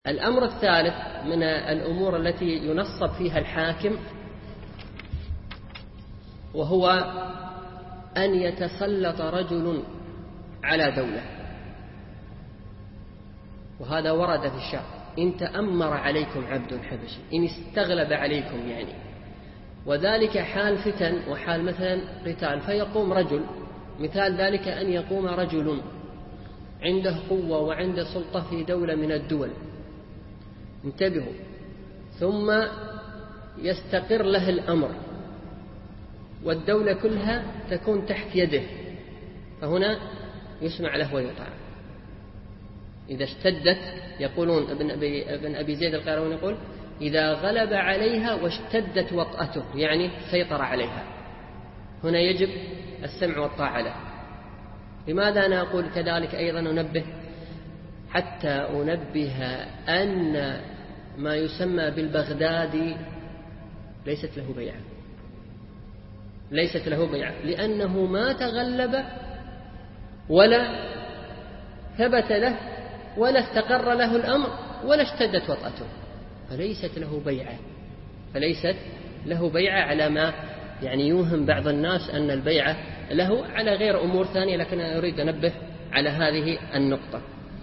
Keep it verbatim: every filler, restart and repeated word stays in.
الأمر الثالث من الأمور التي ينصب فيها الحاكم وهو أن يتسلط رجل على دولة، وهذا ورد في الشرع: إن تأمر عليكم عبد حبشي، إن استغلب عليكم يعني، وذلك حال فتن وحال مثلا قتال، فيقوم رجل، مثال ذلك أن يقوم رجل عنده قوة وعنده سلطة في دولة من الدول، انتبهوا، ثم يستقر له الأمر والدولة كلها تكون تحت يده، فهنا يسمع له ويطاع. إذا اشتدت، يقولون ابن أبي, ابن أبي زيد القيرواني يقول: إذا غلب عليها واشتدت وطأته، يعني سيطر عليها، هنا يجب السمع والطاعة له. لماذا أنا أقول كذلك أيضا أنبه؟ حتى أنبه أن ما يسمى بالبغدادي ليست له بيعة، ليست له بيعة، لأنه ما تغلب ولا ثبت له ولا استقر له الأمر ولا اشتدت وطأته، فليست له بيعة، فليست له بيعة على ما يعني يوهم بعض الناس أن البيعة له على غير أمور ثانية، لكن أنا أريد أنبه على هذه النقطة.